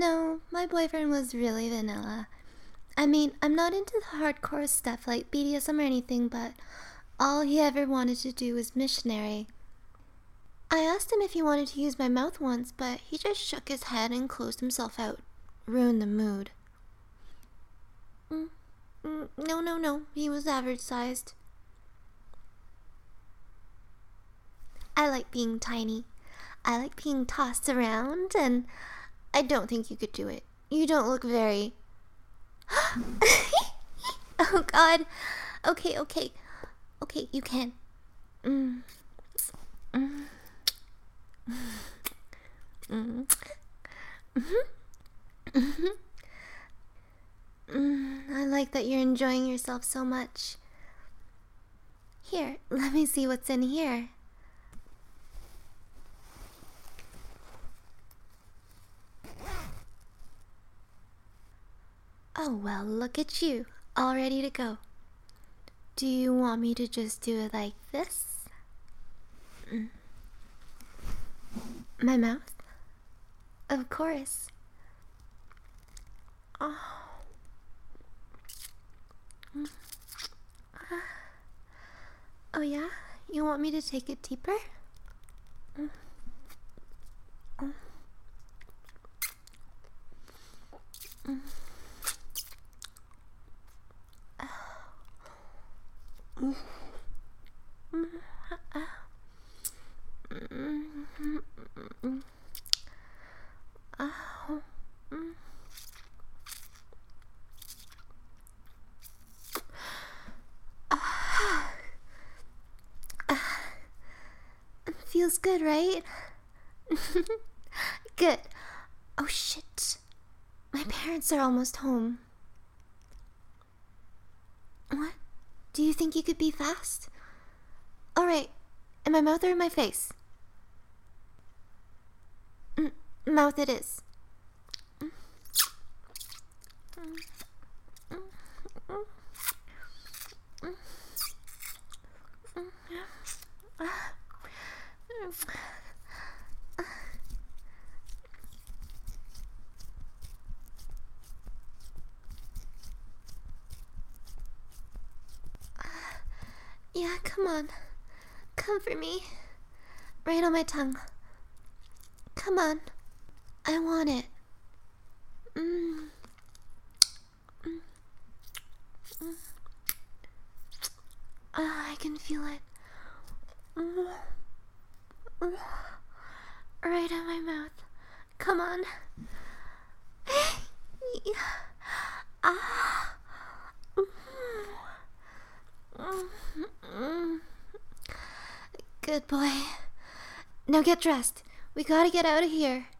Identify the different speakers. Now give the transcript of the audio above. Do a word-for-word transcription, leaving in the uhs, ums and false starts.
Speaker 1: No, my boyfriend was really vanilla. I mean, I'm not into the hardcore stuff like B D S M or anything, but all he ever wanted to do was missionary. I asked him if he wanted to use my mouth once, but he just shook his head and closed himself out. Ruined the mood. Mm, mm, no, no, no. He was average sized. I like being tiny. I like being tossed around, and I don't think you could do it. You don't look very... Oh, God. Okay, okay. Okay, you can. Mm. Mm. Mm. Mm-hmm. Mm, I like that you're enjoying yourself so much. Here, let me see what's in here. Oh, well, look at you, all ready to go. Do you want me to just do it like this? Mm. My mouth? Of course. Oh. Mm. Uh. Oh yeah? You want me to take it deeper? Mm. Mm. Mm. Mm. Mm. Uh. Mm. Mm. Oh. Mm. Ah. Ah. Feels good, right? Good. Oh shit. My parents are almost home. What? Do you think you could be fast? Alright. In my mouth or in my face? Mm, mouth it is. Mm. Mm. Mm. Mm. Mm. Mm. Ah. Yeah, come on. Come for me. Right on my tongue. Come on. I want it. Mm. Mm. Mm. Ah, I can feel it. Mm. Mm. Right in my mouth. Come on. Ah. Mm. Mm. Good boy. Now get dressed. We gotta get out of here.